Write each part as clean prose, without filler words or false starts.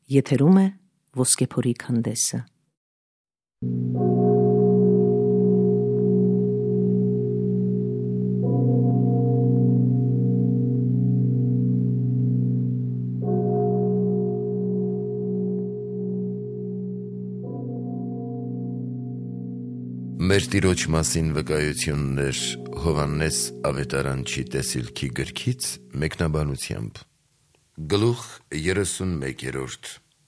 Եթերում է Ոսկեփորի քանդեսը։ Մեր Տիրոջ մասին վկայություններ Հովհաննես ավետարանչի տեսիլքի գրքից մեկնաբանությամբ։ Գլուխ 31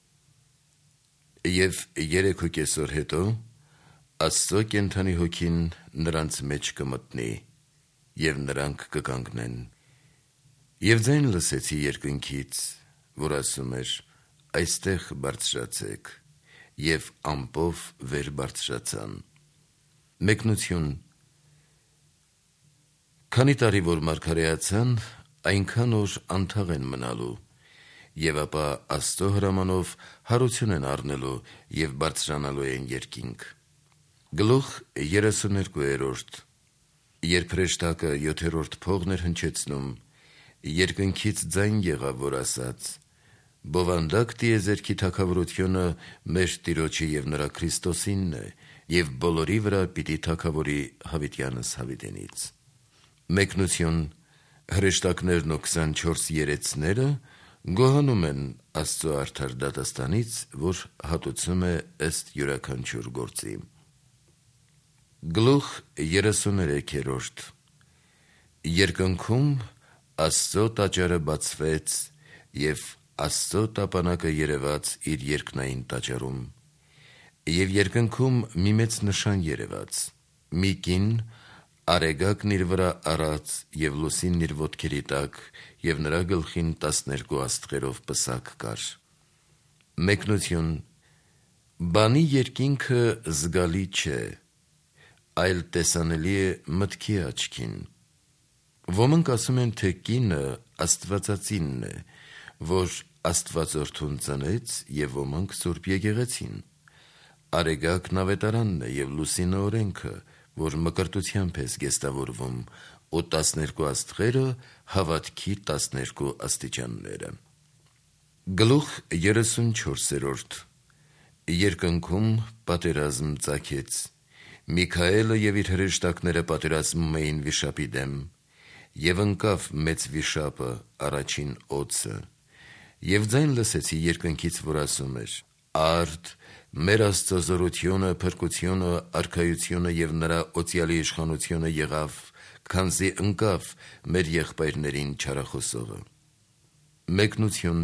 Եվ 3 օր հետո Աստծո կենդանի հոգին նրանց մեջ կմտնի, և նրանք կկանգնեն։ Եվ ձայն լսեցի երկնքից, որ ասում էր. այստեղ բարձրացեք, և ամպով վեր բարձրացան։ Մեկնություն։ Քանի տարի որ մարգարեացան, այնքան օր անթաղ են մնալու, և ապա Աստծո հրամանով հարություն են առնելու և բարձրանալու են երկինք։ Գլուխ 32 Երբ հրեշտակը 7-րդ փողն էր հնչեցնում, երկնքից ձայն եղավ, որ ասաց. «Բովանդակ տիեզերքի թագավորությունը մեր Տիրոջի և նրա Քրիստոսինն է, և բոլորի վրա պիտի թագավորի հավիտյանս հավիտենից»։ Մեկնություն։ Հրեշտակներն ու 24 երեցները գոհանում են Աստծո արդար դատաստանից, որ հատուցում է ըստ յուրաքանչյուր գործի։ Գլուխ 33 Երկնքում Աստծո տաճարը բացվեց, և Աստծո տապանակը երևաց իր երկնային տաճարում։ Եվ երկնքում մի մեծ նշան երևաց. մի կին արեգակն իր վրա առած և լուսինն իր ոտքերի տակ, և նրա գլխին 12 աստղերով պսակ կար։ Մեկնություն։ Բանի երկինքը զգալի չէ, այլ տեսանելի է մտքի աչքին։ Ոմանք ասում են, թե կինը Աստվածածինն է, որ Աստվածորդուն ծնեց, և ոմանք Սուրբ Եկեղեցին։ Արեգակն ավետարանն է, և լուսինը օրենքը, որ մկրտությամբ է զգեստավորվում, ու 12 աստղերը հավատքի 12 աստիճանները։ Գլուխ 34 Երկնքում պատերազմ ծագեց։ Միքայելը և իր հրեշտակները պատերազմում էին վիշապի դեմ, և ընկավ մեծ վիշապը, առաջին օձը։ Եվ ձայն լսեցի երկնքից, որ ասում էր. «Արդ, մեր Աստծո զորությունը, փրկությունը, արքայությունը և նրա օծյալի իշխանությունը եղավ, քանզի ընկավ մեր եղբայրներին չարախոսողը»։ Մեկնություն։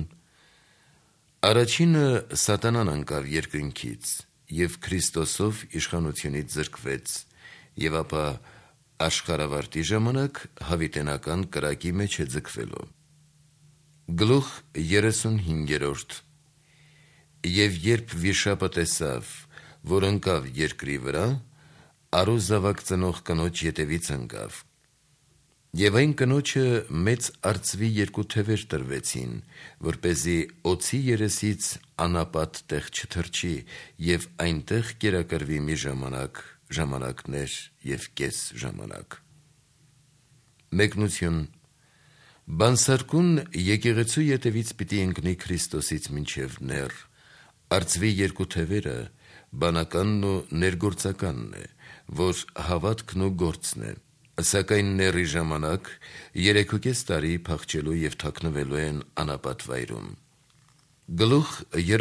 Առաջինը սատանան ընկավ երկնքից, և Քրիստոսով իշխանությունից զրկվեց, և ապա աշխարհավարտի ժամանակ հավիտենական կրակի մեջ է ձգվելու։ Գլուխ 35 Եվ երբ վիշապը տեսավ, որ ընկավ երկրի վրա, առու զավակ ծնող կնոջ ետևից ընկավ։ Եվ այն կնոջը մեծ արծվի 2 թևեր տրվեցին, որպեսզի օձի երեսից անապատ տեղ չթռչի, և այնտեղ կերակրվի մի ժամանակ, ժամանակներ և կես ժամանակ։ Մեկնություն։ Բանսարկուն եկեղեցու ետևից պիտի ընկնի Քրիստոսից մինչև նեռ։ Արծվի 2 թևերը բանականն ու ներգործականն է, որ հավատքն ու գործն է, սակայն նեռի ժամանակ 3.5 տարի փախչելու և թաքնվելու են անապատ վայրում։ Գլուխ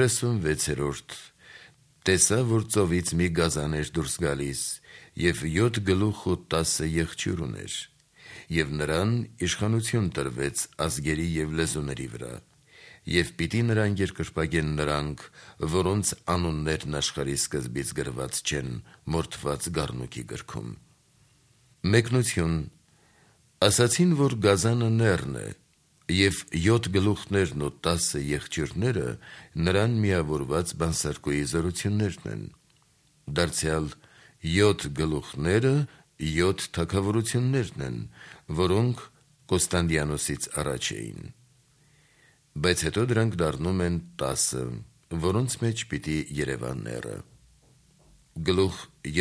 36 Տեսա, որ ծովից մի գազան էր դուրս գալիս, և 7 գլուխ ու 10 եղջյուր ուներ, և նրան իշխանություն տրվեց ազգերի և լեզուների վրա, և պիտի նրան երկրպագեն նրանք, որոնց անուններն աշխարհի սկզբից գրված չեն մորթված գառնուկի գրքում։ Մեկնություն։ Ասացին, որ գազանը նեռն է, և 7 գլուխներն ու 10 եղջյուրները նրան միավորված բանսարկուի զորություններն են։ Դարձյալ 7 գլուխները 7 թագավորություններն են, որոնք Կոստանդիանոսից առաջ էին։ Բայց հետո դրանք դառնում են 10, որոնց մեջ պիտի երևա նեռը։ Գլուխ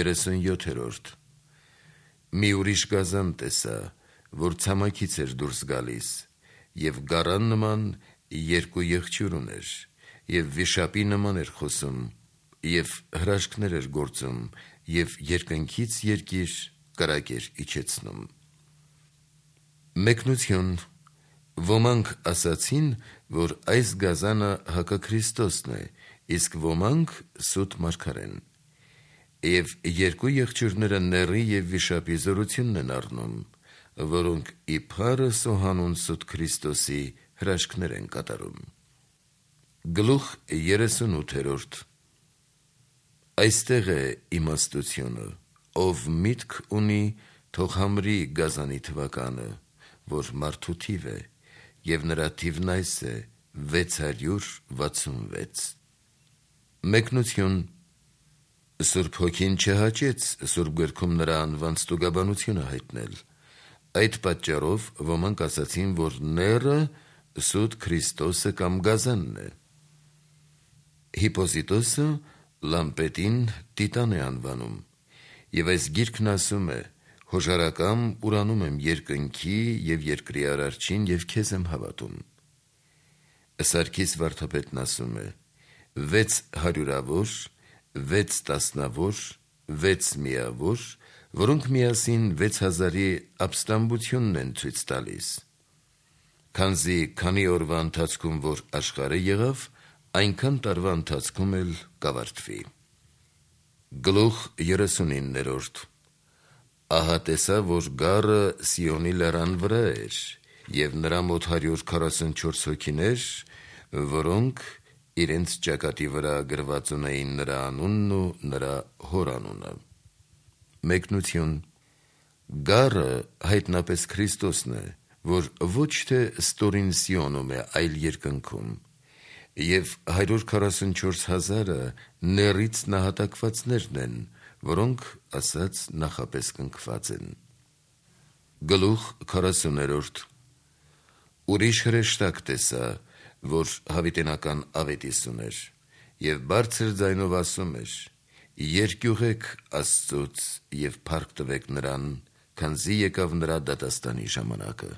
37 Մի ուրիշ գազան տեսա, որ ցամաքից էր դուրս գալիս, և գառան նման 2 եղջյուր ուներ, եւ վիշապի նման էր խոսում, եւ հրաշքներ էր գործում, եւ երկնքից երկիր կրակ էր իջեցնում։ Մեկնություն։ Ոմանք ասացին, որ այս գազանը հակաքրիստոսն է, իսկ ոմանք սուտ մարգարեն։ Եվ երկու եղջյուրները նեռի եւ վիշապի զորությունն են առնում, որոնք իբարը սոհանուն սուտ Քրիստոսի հրաշքներ են կատարում։ Գլուխ 38։ Այստեղ է իմաստությունը, ով միտք ունի, թող համրի գազանի թվականը, որ մարդու թիվ է, եւ նրա թիվն այս է 666։ Մեկնություն։ Սուրբ Հոգին չհաճեց Սուրբ գրքում նրա անվան ստուգաբանությունը հայտնել։ Այդ պատճառով ոմանք ասացին, որ նեռը սուտ Քրիստոսը կամ գազանն է։ Հիպոզիտոսը Լամպետին Տիտան է անվանում, եւ այս գիրքն ասում է. հոժարակամ ուրանում եմ երկնքի եւ երկրի արարչին եւ քեզ եմ հավատում։ Սարգիս վարդապետն ասում է. 600-ավոր, 6 տասնավոր, 6 միավոր, որոնք միասին 6000-ի ապստամբությունն են ցույց տալիս։ Քանզի քանի օրվա ընթացքում որ աշխարհը եղավ, այնքան տարվա ընթացքում էլ կավարտվի։ Գլուխ 39։ Ահա տեսա, որ գառը Սիոնի լեռան վրա էր, եւ նրա մոտ 144 հոգիներ, որոնք իրենց ճակատի վրա գրված ունեին նրա անունն ու նրա հոր անունը։ Մեկնություն։ Գառը հայտնապես Քրիստոսն է, որ ոչ թե ստորին Սիոնում է, այլ երկնքում, եւ 144,000-ը նեռից նահատակվածներն են, որոնք ասած նախապես կնքված են։ Գլուխ 40։ Ուրիշ հրեշտակ տեսա, որ հավիտենական ավետիս ուներ, եւ բարձր ձայնով ասում էր. երկյուղեք Աստծուց եւ փառք տվեք նրան, քանզի եկավ նրա դատաստանի ժամանակը։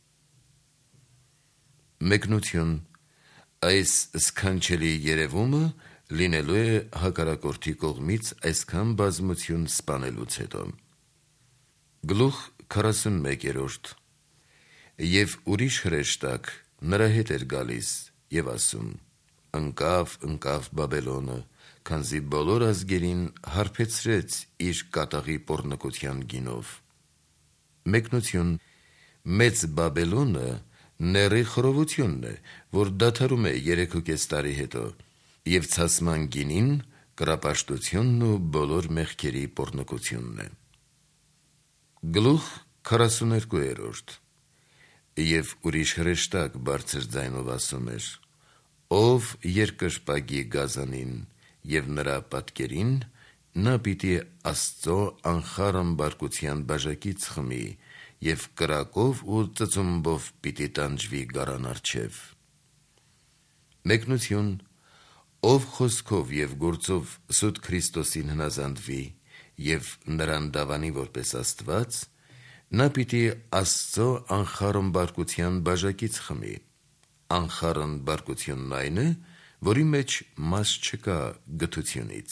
Մեկնություն։ Այս սքանչելի երևումը լինելու է հակառակորդի կողմից այսքան բազմություն սպանելուց հետո։ Գլուխ 41։ Եվ ուրիշ հրեշտակ նրա հետ էր գալիս եւ ասում. ընկավ Բաբելոնը, քանզի բոլոր ազգերին հարբեցրեց իր կատաղի պոռնկության գինով։ Մեկնություն։ Մեծ Բաբելոնը նեռի խռովությունն է, որ դադարում է 3.5 տարի հետո, եւ ցասման գինին կրապաշտությունն ու բոլոր մեղքերի պոռնկությունն է։ Գլուխ 42։ Եվ ուրիշ հրեշտակ բարձր ձայնով ասում էր. ով երկրպագի գազանին եւ նրա պատկերին, նա պիտի Աստծո անխառն բարկության բաժակից խմի եւ կրակով ու ծծումբով պիտի տանջվի գարան առջև։ Մեկնություն։ Ով խոսքով եւ գործով սուտ Քրիստոսին հնազանդվի եւ նրան դավանի որպես Աստված, նա պիտի Աստծո անխառն բարկության բաժակից խմի։ Անխառն բարկությունն այն է, որի մեջ մաս չկա գթությունից։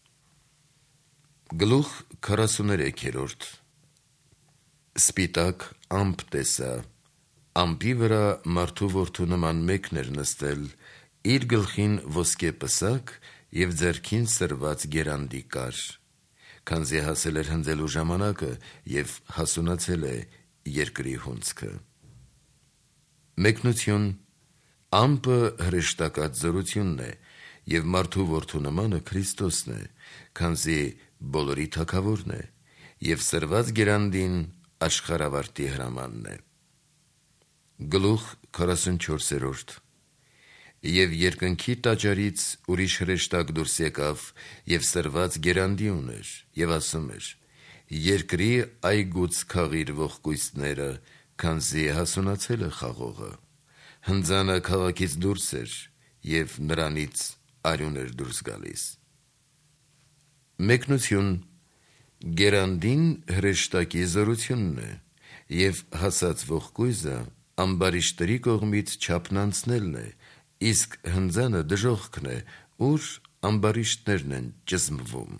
Գլուխ 43։ Սպիտակ ամպ տեսա, ամպի վրա մարդու որդու նման մեկն էր նստել, իր գլխին ոսկե պսակ եւ ձեռքին սրված գերանդի կար, քանզի հասել էր հնձելու ժամանակը եւ հասունացել է երկրի հունձքը։ Մեկնություն։ Ամպը հրեշտակած զորությունն է, եւ մարդու որդու նմանը Քրիստոսն է, քանզի բոլորի թագավորն է, եւ սրված գերանդին աշխարհավարտի հրամանն է։ Գլուխ 44։ Եվ երկնքի տաճարից ուրիշ հրեշտակ դուրս եկավ եւ սրված գերանդի ուներ եւ ասում էր. երկրի այգուց քաղիր ողկույցները, քանզի հասունացել է խաղողը։ Հնձանը քաղաքից դուրս էր եւ նրանից արյուն էր դուրս գալիս։ Մեկնություն։ Գերանդին հրեշտակի զորությունն է եւ հասած ողկույզը ամբարիշտերի կողմից չափն անցնելն է իսկ հնձանը դժոխքն է, ուր ամբարիշտներն են ճզմվում։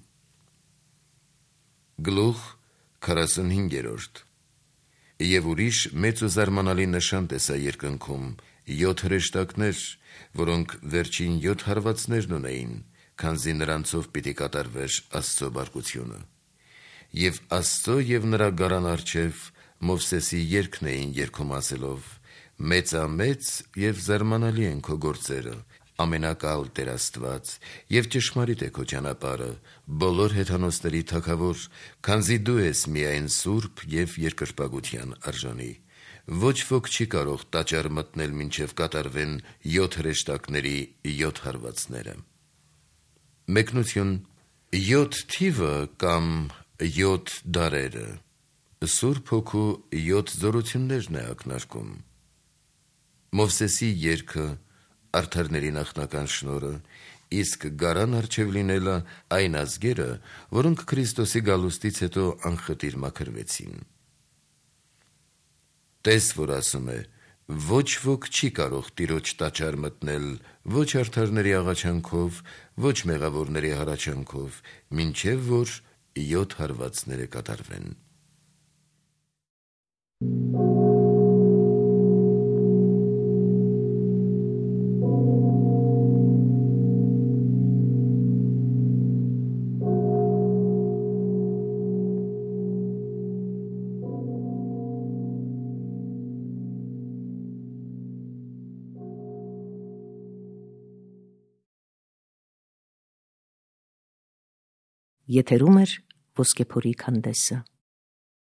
Գլուխ 45 Եվ ուրիշ մեծ ու զարմանալի նշան տեսա երկնքում, 7 հրեշտակներ, որոնք վերջին 7 հարվածներն ունեին, քանզի նրանցով պիտի կատարվեր Աստծո բարկությունը։ Եվ Աստծո և նրա գարան առջև Մովսեսի երգն էին երգում ասելով. «Մեծամեծ և զարմանալի են քո գործերը, ամենակալ Տեր Աստված, և ճշմարիտ է քո ճանապարհը, բոլոր հեթանոսների թագավոր, քանզի դու ես միայն սուրբ և երկրպագության արժանի։ Ոչ ոք չի կարող տաճար մտնել մինչև կատարվեն 7 հրեշտակների 7 հարվածները»։ Մեկնություն. 7 թիվը կամ 7 դարերը Սուրբ Հոգու 7 զորություններն է ակնարկում։ Մովսեսի երգը արդարների նախնական շնորհը, իսկ գարան առջև լինելը այն ազգերը, որոնք Քրիստոսի գալուստից հետո անխտիր մաքրվեցին։ Տես, որ ասում է. ոչ ոք չի կարող Տիրոջ տաճար մտնել ոչ արդարների աղաչանքով, ոչ մեղավորների հառաչանքով, մինչև որ 7 հարվածները կատարվեն։ Եթերում է Ոսկեփորի քանդեսը։